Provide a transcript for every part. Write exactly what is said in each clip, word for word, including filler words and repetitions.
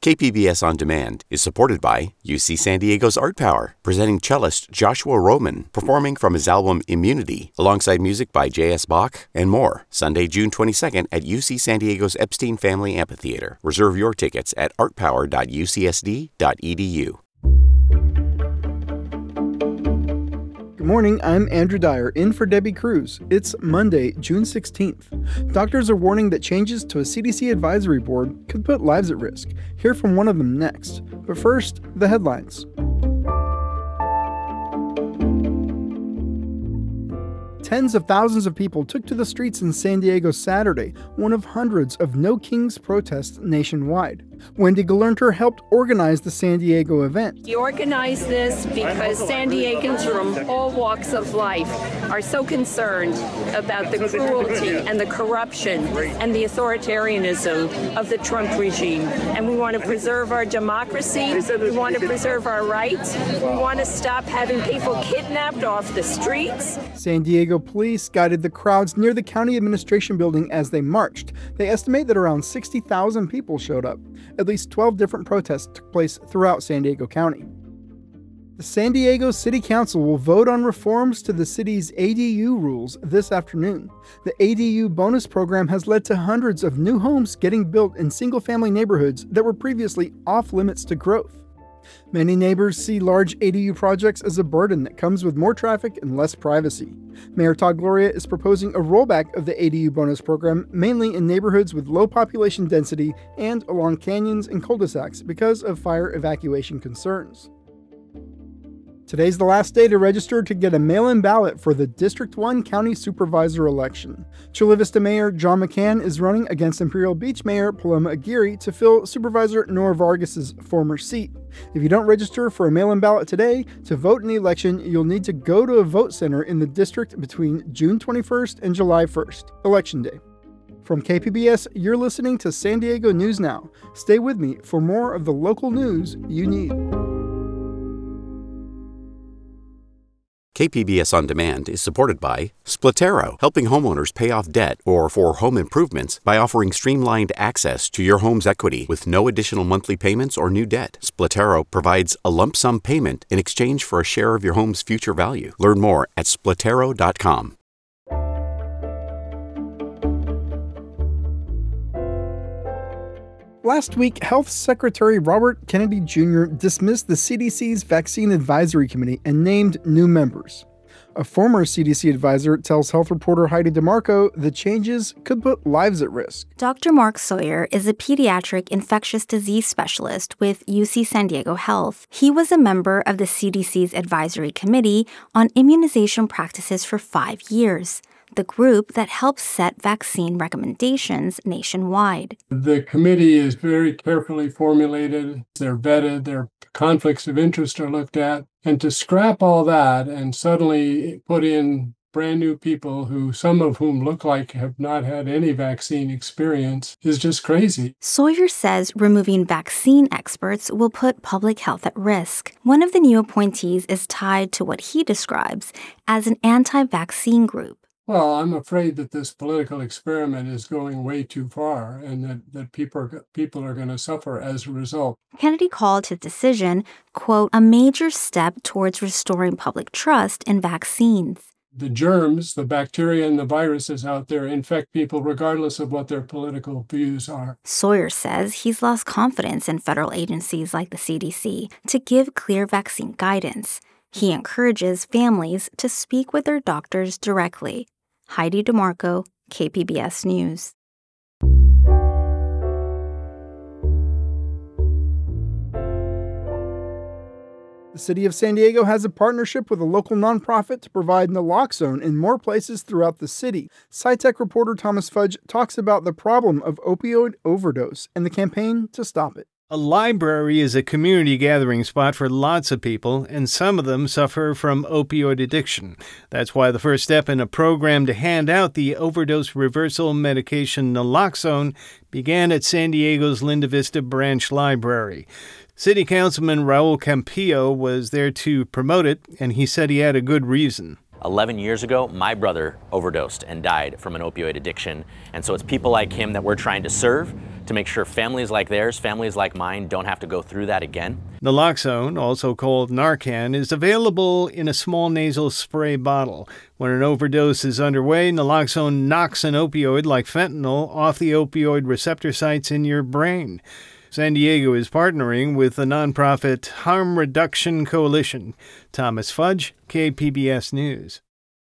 K P B S On Demand is supported by U C San Diego's Art Power, presenting cellist Joshua Roman, performing from his album Immunity, alongside music by J S. Bach and more, Sunday, June twenty-second at U C San Diego's Epstein Family Amphitheater. Reserve your tickets at art power dot u c s d dot e d u. Good morning, I'm Andrew Dyer, in for Debbie Cruz. It's Monday, June sixteenth. Doctors are warning that changes to a C D C advisory board could put lives at risk. Hear from one of them next. But first, the headlines. Tens of thousands of people took to the streets in San Diego Saturday, one of hundreds of No Kings protests nationwide. Wendy Galernter helped organize the San Diego event. We organized this because San Diegans from all walks of life are so concerned about the cruelty and the corruption and the authoritarianism of the Trump regime. And we want to preserve our democracy. We want to preserve our rights. We want to stop having people kidnapped off the streets. San Diego police guided the crowds near the county administration building as they marched. They estimate that around sixty thousand people showed up. At least twelve different protests took place throughout San Diego County. The San Diego City Council will vote on reforms to the city's A D U rules this afternoon. The A D U bonus program has led to hundreds of new homes getting built in single-family neighborhoods that were previously off-limits to growth. Many neighbors see large A D U projects as a burden that comes with more traffic and less privacy. Mayor Todd Gloria is proposing a rollback of the A D U bonus program, mainly in neighborhoods with low population density and along canyons and cul-de-sacs because of fire evacuation concerns. Today's the last day to register to get a mail-in ballot for the District one County Supervisor election. Chula Vista Mayor John McCann is running against Imperial Beach Mayor Paloma Aguirre to fill Supervisor Nora Vargas's former seat. If you don't register for a mail-in ballot today, to vote in the election, you'll need to go to a vote center in the district between June twenty-first and July first, Election Day. From K P B S, you're listening to San Diego News Now. Stay with me for more of the local news you need. K P B S On Demand is supported by Splatero, helping homeowners pay off debt or for home improvements by offering streamlined access to your home's equity with no additional monthly payments or new debt. Splatero provides a lump sum payment in exchange for a share of your home's future value. Learn more at splatero dot com. Last week, Health Secretary Robert Kennedy Junior dismissed the C D C's Vaccine Advisory Committee and named new members. A former C D C advisor tells health reporter Heidi DeMarco the changes could put lives at risk. Doctor Mark Sawyer is a pediatric infectious disease specialist with U C San Diego Health. He was a member of the C D C's Advisory Committee on Immunization Practices for five years. The group that helps set vaccine recommendations nationwide. The committee is very carefully formulated. They're vetted. Their conflicts of interest are looked at. And to scrap all that and suddenly put in brand new people who, some of whom look like have not had any vaccine experience, is just crazy. Sawyer says removing vaccine experts will put public health at risk. One of the new appointees is tied to what he describes as an anti-vaccine group. Well, I'm afraid that this political experiment is going way too far and that, that people are, people are going to suffer as a result. Kennedy called his decision, quote, a major step towards restoring public trust in vaccines. The germs, the bacteria and the viruses out there infect people regardless of what their political views are. Sawyer says he's lost confidence in federal agencies like the C D C to give clear vaccine guidance. He encourages families to speak with their doctors directly. Heidi DeMarco, K P B S News. The city of San Diego has a partnership with a local nonprofit to provide naloxone in more places throughout the city. SciTech reporter Thomas Fudge talks about the problem of opioid overdose and the campaign to stop it. A library is a community gathering spot for lots of people, and some of them suffer from opioid addiction. That's why the first step in a program to hand out the overdose reversal medication naloxone began at San Diego's Linda Vista Branch Library. City Councilman Raul Campillo was there to promote it, and he said he had a good reason. eleven years ago, my brother overdosed and died from an opioid addiction. And so it's people like him that we're trying to serve to make sure families like theirs, families like mine, don't have to go through that again. Naloxone, also called Narcan, is available in a small nasal spray bottle. When an overdose is underway, naloxone knocks an opioid like fentanyl off the opioid receptor sites in your brain. San Diego is partnering with the nonprofit Harm Reduction Coalition. Thomas Fudge, K P B S News.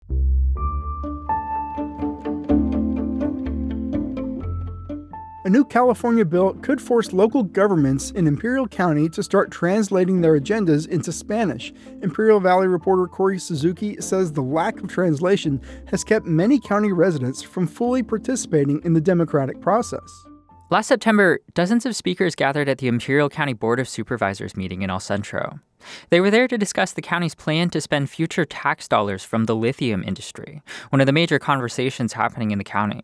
A new California bill could force local governments in Imperial County to start translating their agendas into Spanish. Imperial Valley reporter Corey Suzuki says the lack of translation has kept many county residents from fully participating in the democratic process. Last September, dozens of speakers gathered at the Imperial County Board of Supervisors meeting in El Centro. They were there to discuss the county's plan to spend future tax dollars from the lithium industry, one of the major conversations happening in the county.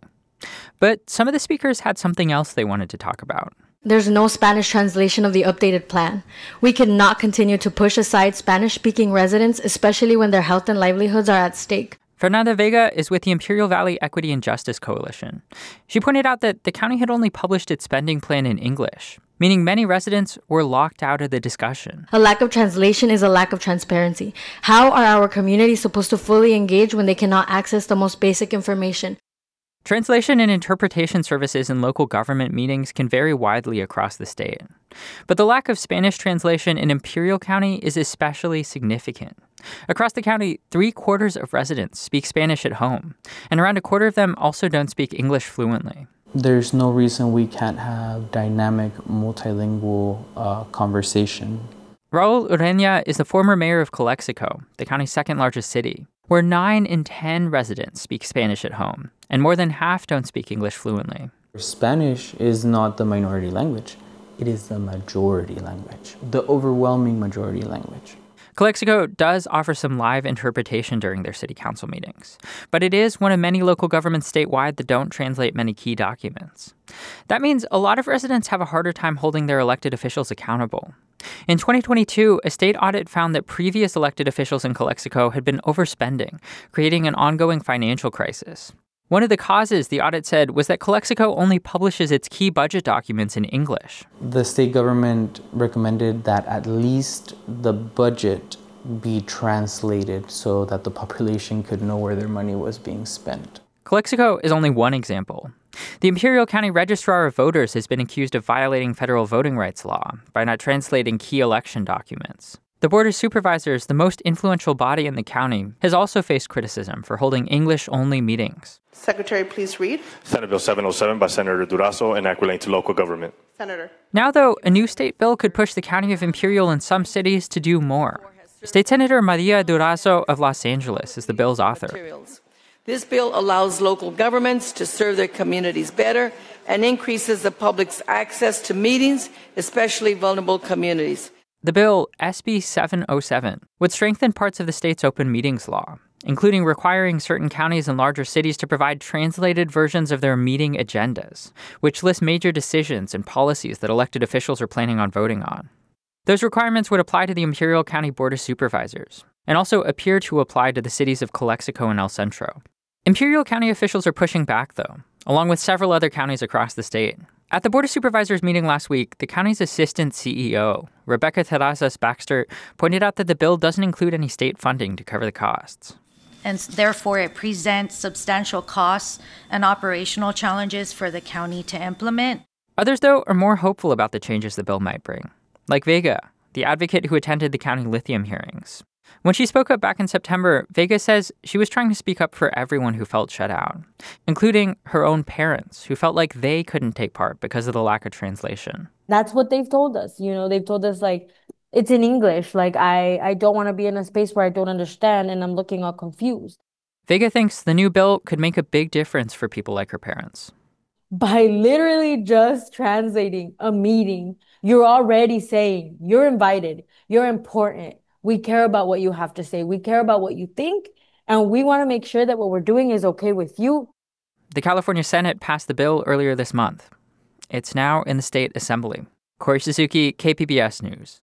But some of the speakers had something else they wanted to talk about. There's no Spanish translation of the updated plan. We cannot continue to push aside Spanish-speaking residents, especially when their health and livelihoods are at stake. Fernanda Vega is with the Imperial Valley Equity and Justice Coalition. She pointed out that the county had only published its spending plan in English, meaning many residents were locked out of the discussion. A lack of translation is a lack of transparency. How are our communities supposed to fully engage when they cannot access the most basic information? Translation and interpretation services in local government meetings can vary widely across the state. But the lack of Spanish translation in Imperial County is especially significant. Across the county, three quarters of residents speak Spanish at home, and around a quarter of them also don't speak English fluently. There's no reason we can't have dynamic, multilingual uh, conversation. Raul Ureña is the former mayor of Calexico, the county's second largest city, where nine in ten residents speak Spanish at home, and more than half don't speak English fluently. Spanish is not the minority language. It is the majority language, the overwhelming majority language. Calexico does offer some live interpretation during their city council meetings, but it is one of many local governments statewide that don't translate many key documents. That means a lot of residents have a harder time holding their elected officials accountable. In twenty twenty-two, a state audit found that previous elected officials in Calexico had been overspending, creating an ongoing financial crisis. One of the causes, the audit said, was that Calexico only publishes its key budget documents in English. The state government recommended that at least the budget be translated so that the population could know where their money was being spent. Calexico is only one example. The Imperial County Registrar of Voters has been accused of violating federal voting rights law by not translating key election documents. The Board of Supervisors, the most influential body in the county, has also faced criticism for holding English-only meetings. Secretary, please read. Senate Bill seven oh seven by Senator Durazo, enacting to local government. Senator. Now, though, a new state bill could push the county of Imperial and some cities to do more. State Senator Maria Durazo of Los Angeles is the bill's author. This bill allows local governments to serve their communities better and increases the public's access to meetings, especially vulnerable communities. The bill, S B seven oh seven, would strengthen parts of the state's open meetings law, including requiring certain counties and larger cities to provide translated versions of their meeting agendas, which list major decisions and policies that elected officials are planning on voting on. Those requirements would apply to the Imperial County Board of Supervisors, and also appear to apply to the cities of Calexico and El Centro. Imperial County officials are pushing back, though, along with several other counties across the state. At the Board of Supervisors meeting last week, the county's assistant C E O, Rebecca Terrazas Baxter, pointed out that the bill doesn't include any state funding to cover the costs. And therefore, it presents substantial costs and operational challenges for the county to implement. Others, though, are more hopeful about the changes the bill might bring, like Vega, the advocate who attended the county lithium hearings. When she spoke up back in September, Vega says she was trying to speak up for everyone who felt shut out, including her own parents, who felt like they couldn't take part because of the lack of translation. That's what they've told us. You know, they've told us, like, it's in English. Like, I, I don't want to be in a space where I don't understand and I'm looking all confused. Vega thinks the new bill could make a big difference for people like her parents. By literally just translating a meeting, you're already saying you're invited, you're important. We care about what you have to say. We care about what you think, and we want to make sure that what we're doing is okay with you. The California Senate passed the bill earlier this month. It's now in the state assembly. Corey Suzuki, K P B S News.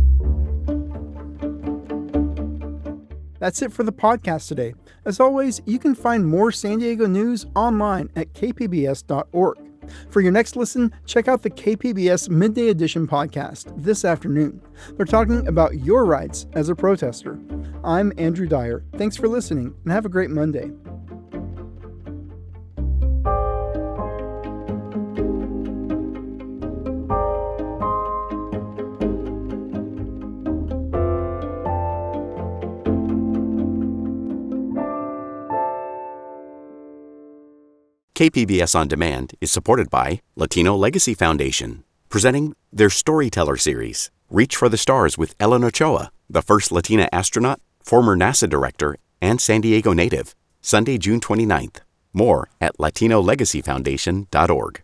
That's it for the podcast today. As always, you can find more San Diego news online at k p b s dot org. For your next listen, check out the K P B S Midday Edition podcast this afternoon. They're talking about your rights as a protester. I'm Andrew Dyer. Thanks for listening, and have a great Monday. K P B S On Demand is supported by Latino Legacy Foundation, presenting their Storyteller series, Reach for the Stars with Ellen Ochoa, the first Latina astronaut, former NASA director, and San Diego native, Sunday, June twenty-ninth. More at latino legacy foundation dot org.